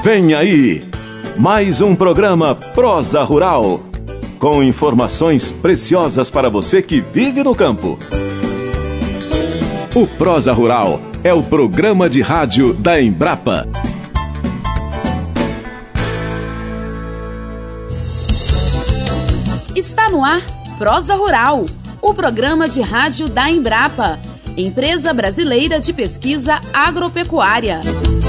Vem aí, mais um programa Prosa Rural, com informações preciosas para você que vive no campo. O Prosa Rural é o programa de rádio da Embrapa. Está no ar Prosa Rural, o programa de rádio da Embrapa, Empresa Brasileira de Pesquisa Agropecuária.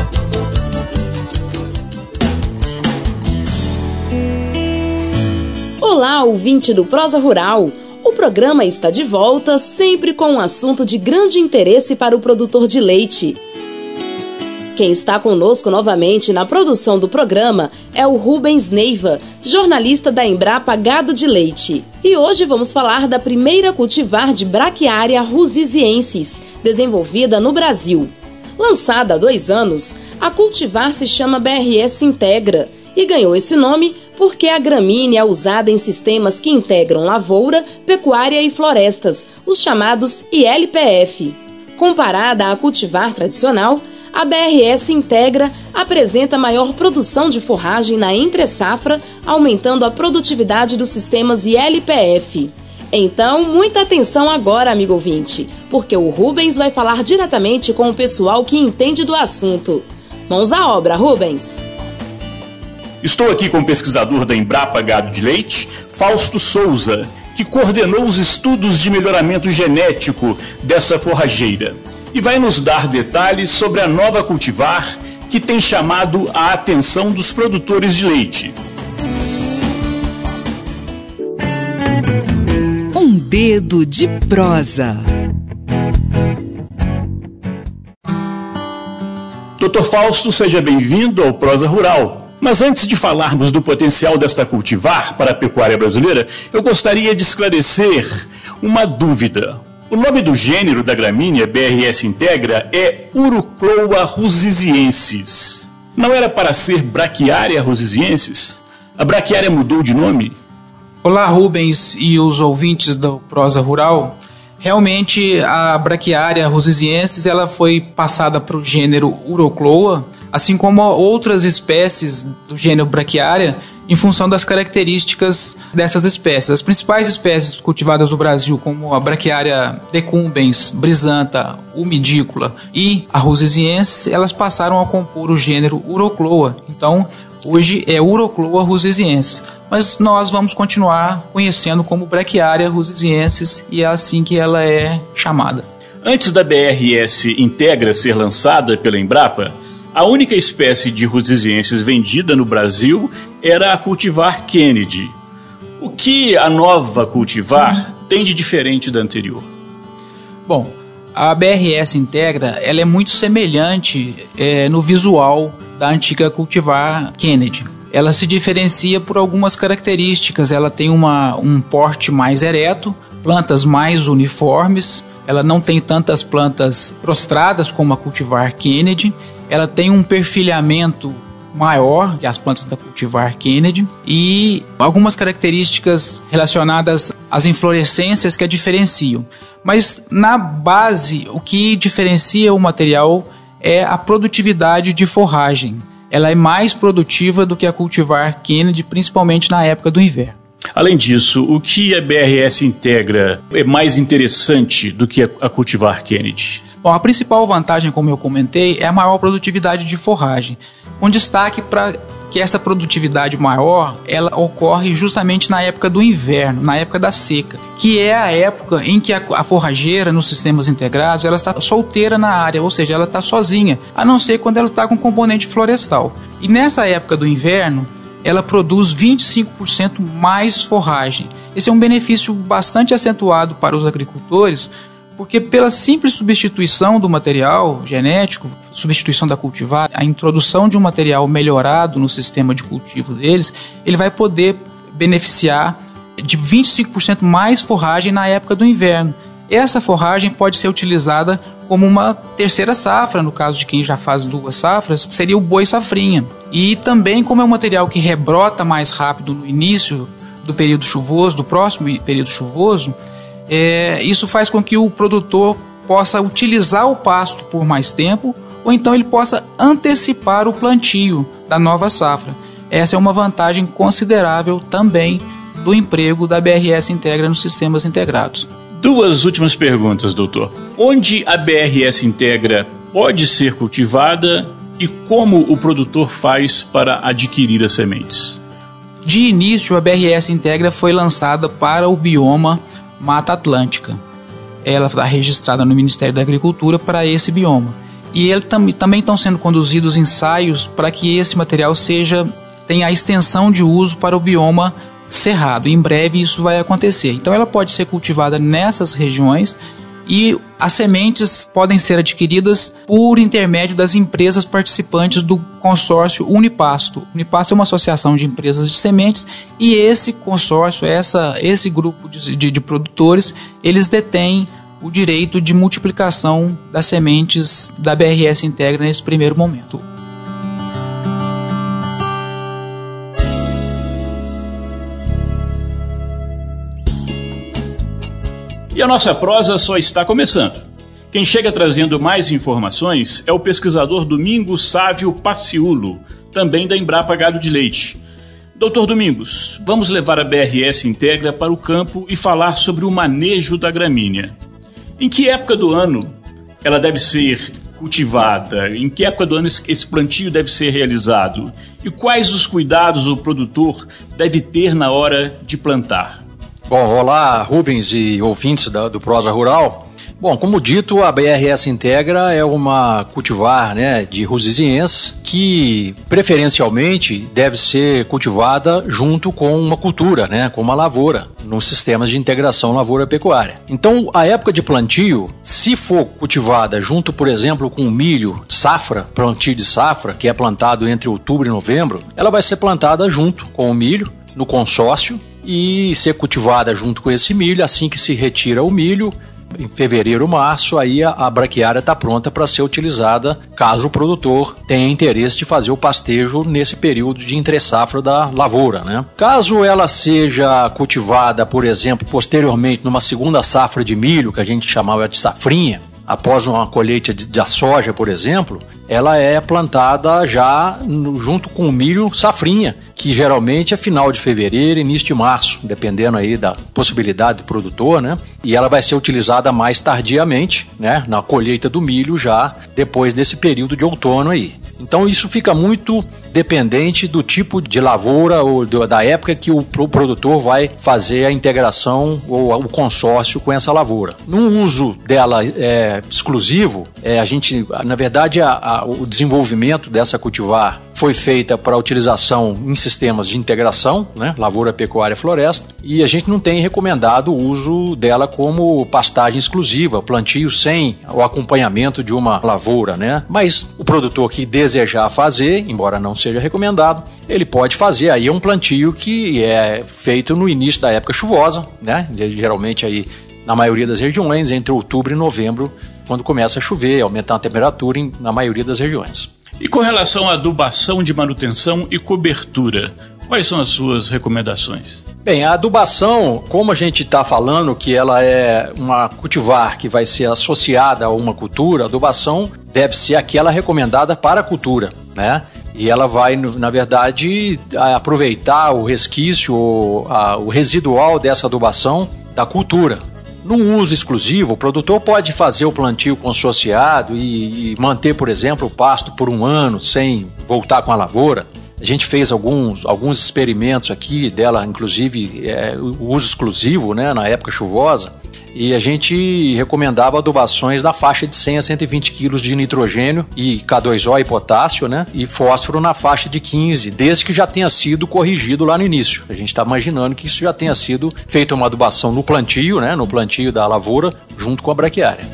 Olá, ouvinte do Prosa Rural. O programa está de volta, sempre com um assunto de grande interesse para o produtor de leite. Quem está conosco novamente na produção do programa é o Rubens Neiva, jornalista da Embrapa Gado de Leite. E hoje vamos falar da primeira cultivar de Braquiária ruziziensis, desenvolvida no Brasil. Lançada há 2 anos, a cultivar se chama BRS Integra e ganhou esse nome porque a gramínea é usada em sistemas que integram lavoura, pecuária e florestas, os chamados ILPF. Comparada à cultivar tradicional, a BRS Integra apresenta maior produção de forragem na entre-safra, aumentando a produtividade dos sistemas ILPF. Então, muita atenção agora, amigo ouvinte, porque o Rubens vai falar diretamente com o pessoal que entende do assunto. Mãos à obra, Rubens! Estou aqui com o pesquisador da Embrapa Gado de Leite, Fausto Souza, que coordenou os estudos de melhoramento genético dessa forrageira e vai nos dar detalhes sobre a nova cultivar que tem chamado a atenção dos produtores de leite. Um dedo de prosa. Dr. Fausto, seja bem-vindo ao Prosa Rural. Mas antes de falarmos do potencial desta cultivar para a pecuária brasileira, eu gostaria de esclarecer uma dúvida. O nome do gênero da gramínea BRS Integra é Urucloa ruziziensis. Não era para ser Braquiária ruziziensis? A braquiária mudou de nome? Olá, Rubens e os ouvintes do Prosa Rural. Realmente, a Braquiária ruziziensis ela foi passada para o gênero Urucloa, assim como outras espécies do gênero Braquiária, em função das características dessas espécies. As principais espécies cultivadas no Brasil, como a Braquiária decumbens, brisanta, umidícola e a ruziziensis, elas passaram a compor o gênero Urucloa. Então, hoje é Urucloa ruziziensis. Mas nós vamos continuar conhecendo como Braquiária ruziziensis e é assim que ela é chamada. Antes da BRS Integra ser lançada pela Embrapa, a única espécie de ruziziensis vendida no Brasil era a cultivar Kennedy. O que a nova cultivar tem de diferente da anterior? Bom, a BRS Integra ela é muito semelhante no visual da antiga cultivar Kennedy. Ela se diferencia por algumas características. Ela tem um porte mais ereto, plantas mais uniformes, ela não tem tantas plantas prostradas como a cultivar Kennedy. Ela tem um perfilhamento maior que as plantas da cultivar Kennedy e algumas características relacionadas às inflorescências que a diferenciam. Mas na base, o que diferencia o material é a produtividade de forragem. Ela é mais produtiva do que a cultivar Kennedy, principalmente na época do inverno. Além disso, o que a BRS Integra é mais interessante do que a cultivar Kennedy? Bom, a principal vantagem, como eu comentei, é a maior produtividade de forragem. Com destaque para que essa produtividade maior, ela ocorre justamente na época do inverno, na época da seca, que é a época em que a forrageira nos sistemas integrados, ela está solteira na área, ou seja, ela está sozinha, a não ser quando ela está com componente florestal. E nessa época do inverno, ela produz 25% mais forragem. Esse é um benefício bastante acentuado para os agricultores, porque pela simples substituição do material genético, substituição da cultivar, a introdução de um material melhorado no sistema de cultivo deles, ele vai poder beneficiar de 25% mais forragem na época do inverno. Essa forragem pode ser utilizada como uma terceira safra, no caso de quem já faz 2 safras, seria o boi safrinha. E também como é um material que rebrota mais rápido no início do período chuvoso, do próximo período chuvoso, isso faz com que o produtor possa utilizar o pasto por mais tempo, ou então ele possa antecipar o plantio da nova safra. Essa é uma vantagem considerável também do emprego da BRS Integra nos sistemas integrados. 2 últimas perguntas, doutor. Onde a BRS Integra pode ser cultivada e como o produtor faz para adquirir as sementes? De início, a BRS Integra foi lançada para o bioma Mata Atlântica. Ela está registrada no Ministério da Agricultura para esse bioma. E também estão sendo conduzidos ensaios para que esse material tenha a extensão de uso para o bioma Cerrado. Em breve isso vai acontecer. Então ela pode ser cultivada nessas regiões e as sementes podem ser adquiridas por intermédio das empresas participantes do consórcio Unipasto. Unipasto é uma associação de empresas de sementes e esse consórcio, esse grupo de produtores, eles detêm o direito de multiplicação das sementes da BRS Integra nesse primeiro momento. E a nossa prosa só está começando. Quem chega trazendo mais informações é o pesquisador Domingos Sávio Paciulo, também da Embrapa Gado de Leite. Doutor Domingos, vamos levar a BRS Integra para o campo e falar sobre o manejo da gramínea. Em que época do ano ela deve ser cultivada? Em que época do ano esse plantio deve ser realizado? E quais os cuidados o produtor deve ter na hora de plantar? Bom, olá Rubens e ouvintes do Prosa Rural. Bom, como dito, a BRS Integra é uma cultivar, de Rusiziense que preferencialmente deve ser cultivada junto com uma cultura, com uma lavoura, nos sistemas de integração lavoura-pecuária. Então, a época de plantio, se for cultivada junto, por exemplo, com milho safra, plantio de safra, que é plantado entre outubro e novembro, ela vai ser plantada junto com o milho no consórcio e ser cultivada junto com esse milho. Assim que se retira o milho, em fevereiro, março, aí a braquiária está pronta para ser utilizada caso o produtor tenha interesse de fazer o pastejo nesse período de entre-safra da lavoura, Caso ela seja cultivada, por exemplo, posteriormente numa segunda safra de milho, que a gente chamava de safrinha, após uma colheita da soja, por exemplo, ela é plantada já junto com o milho safrinha, que geralmente é final de fevereiro, início de março, dependendo aí da possibilidade do produtor, E ela vai ser utilizada mais tardiamente, na colheita do milho já depois desse período de outono aí. Então isso fica muito dependente do tipo de lavoura ou da época que o produtor vai fazer a integração ou o consórcio com essa lavoura. No uso dela exclusivo, a gente, na verdade, o desenvolvimento dessa cultivar foi feita para utilização em sistemas de integração, lavoura, pecuária, floresta, e a gente não tem recomendado o uso dela como pastagem exclusiva, plantio sem o acompanhamento de uma lavoura, Mas o produtor que desejar fazer, embora não seja recomendado, ele pode fazer aí um plantio que é feito no início da época chuvosa, geralmente aí na maioria das regiões, entre outubro e novembro, quando começa a chover, aumentar a temperatura na maioria das regiões. E com relação à adubação de manutenção e cobertura, quais são as suas recomendações? Bem, a adubação, como a gente está falando que ela é uma cultivar que vai ser associada a uma cultura, a adubação deve ser aquela recomendada para a cultura, E ela vai, na verdade, aproveitar o resquício, o residual dessa adubação da cultura. No uso exclusivo, o produtor pode fazer o plantio consorciado e manter, por exemplo, o pasto por um ano sem voltar com a lavoura. A gente fez alguns experimentos aqui dela, inclusive o uso exclusivo, na época chuvosa, e a gente recomendava adubações na faixa de 100 a 120 kg de nitrogênio e K2O e potássio, e fósforo na faixa de 15, desde que já tenha sido corrigido lá no início. A gente está imaginando que isso já tenha sido feita uma adubação no plantio, no plantio da lavoura, junto com a braquiária.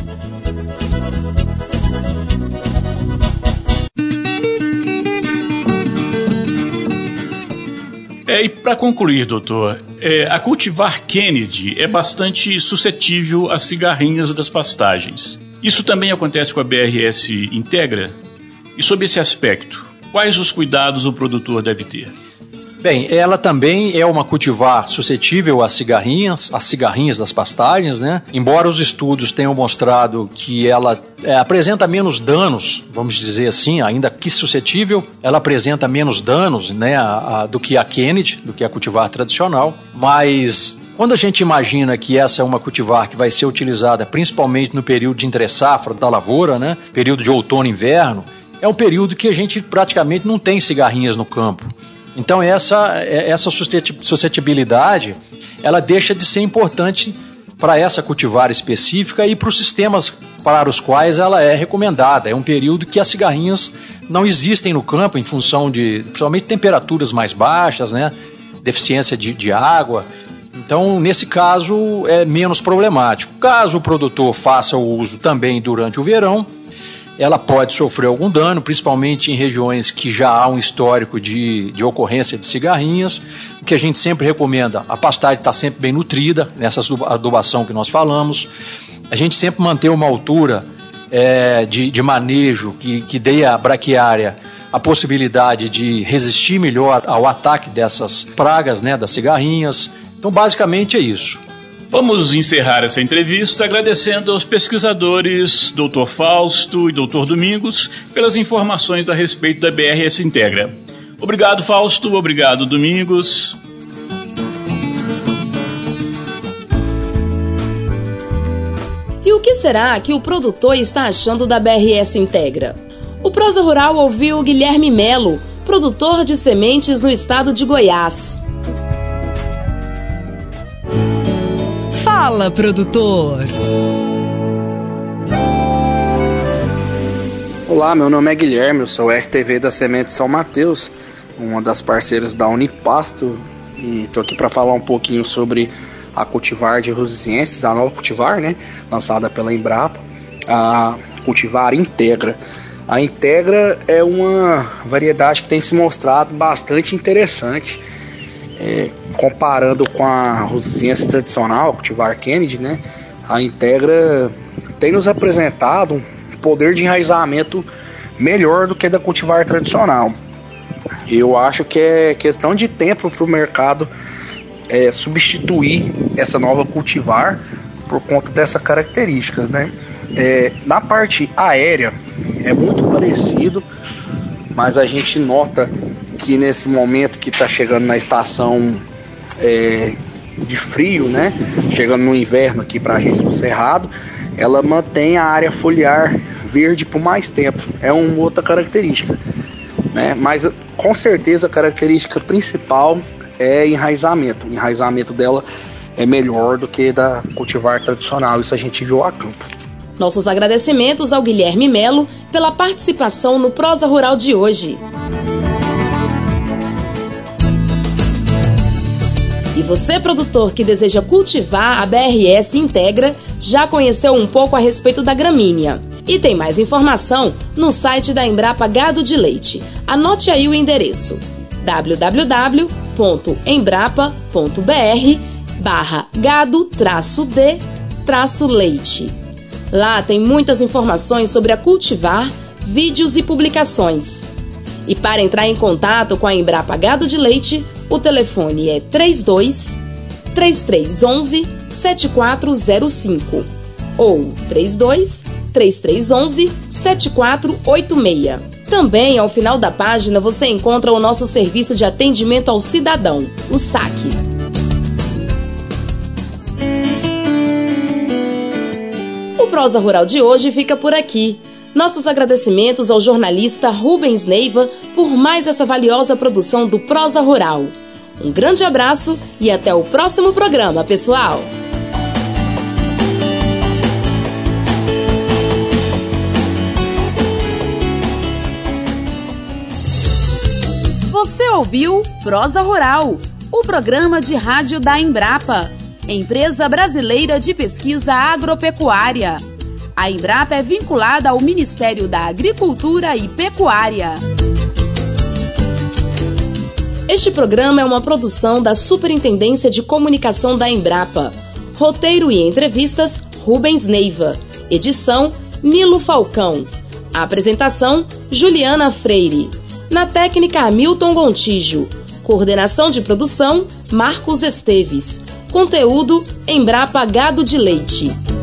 E para concluir, doutor, a cultivar Kennedy é bastante suscetível às cigarrinhas das pastagens. Isso também acontece com a BRS Integra? E sob esse aspecto, quais os cuidados o produtor deve ter? Bem, ela também é uma cultivar suscetível às cigarrinhas das pastagens, né? Embora os estudos tenham mostrado que ela apresenta menos danos, vamos dizer assim, ainda que suscetível, ela apresenta menos danos, né, do que a Kennedy, do que a cultivar tradicional, mas quando a gente imagina que essa é uma cultivar que vai ser utilizada principalmente no período de entre-safra da lavoura, né, período de outono e inverno, é um período que a gente praticamente não tem cigarrinhas no campo. Então essa suscetibilidade, ela deixa de ser importante para essa cultivar específica e para os sistemas para os quais ela é recomendada. É um período que as cigarrinhas não existem no campo em função de, principalmente, temperaturas mais baixas, né? Deficiência de água. Então, nesse caso, é menos problemático. Caso o produtor faça o uso também durante o verão, ela pode sofrer algum dano, principalmente em regiões que já há um histórico de ocorrência de cigarrinhas. O que a gente sempre recomenda, a pastagem está sempre bem nutrida, nessa adubação que nós falamos. A gente sempre manter uma altura de manejo que dê à braquiária a possibilidade de resistir melhor ao ataque dessas pragas, né, das cigarrinhas. Então, basicamente é isso. Vamos encerrar essa entrevista agradecendo aos pesquisadores Dr. Fausto e Dr. Domingos pelas informações a respeito da BRS Integra. Obrigado, Fausto. Obrigado, Domingos. E o que será que o produtor está achando da BRS Integra? O Prosa Rural ouviu Guilherme Melo, produtor de sementes no estado de Goiás. Fala, produtor! Olá, meu nome é Guilherme, eu sou RTV da Semente São Mateus, uma das parceiras da Unipasto, e estou aqui para falar um pouquinho sobre a cultivar de Rosienses, a nova cultivar, né, lançada pela Embrapa, a cultivar Integra. A Integra é uma variedade que tem se mostrado bastante interessante, comparando com a Rosiensis tradicional, a cultivar Kennedy, né? A Integra tem nos apresentado um poder de enraizamento melhor do que a da cultivar tradicional. Eu acho que é questão de tempo para o mercado substituir essa nova cultivar por conta dessas características, né? Na parte aérea é muito parecido, mas a gente nota que nesse momento que está chegando na estação de frio, né, chegando no inverno aqui para a gente no Cerrado, ela mantém a área foliar verde por mais tempo. É uma outra característica, né? Mas com certeza a característica principal é enraizamento. O enraizamento dela é melhor do que da cultivar tradicional, isso a gente viu a campo. Nossos agradecimentos ao Guilherme Melo pela participação no Prosa Rural de hoje. E você, produtor que deseja cultivar a BRS Integra, já conheceu um pouco a respeito da gramínea. E tem mais informação no site da Embrapa Gado de Leite. Anote aí o endereço: www.embrapa.br/gado-d-leite. Lá tem muitas informações sobre a cultivar, vídeos e publicações. E para entrar em contato com a Embrapa Gado de Leite, o telefone é 32-3311-7405 ou 32-3311-7486. Também, ao final da página, você encontra o nosso serviço de atendimento ao cidadão, o SAC. O Prosa Rural de hoje fica por aqui. Nossos agradecimentos ao jornalista Rubens Neiva por mais essa valiosa produção do Prosa Rural. Um grande abraço e até o próximo programa, pessoal! Você ouviu Prosa Rural, o programa de rádio da Embrapa, Empresa Brasileira de Pesquisa Agropecuária. A Embrapa é vinculada ao Ministério da Agricultura e Pecuária. Este programa é uma produção da Superintendência de Comunicação da Embrapa. Roteiro e entrevistas, Rubens Neiva. Edição, Nilo Falcão. A apresentação, Juliana Freire. Na técnica, Hamilton Gontijo. Coordenação de produção, Marcos Esteves. Conteúdo, Embrapa Gado de Leite.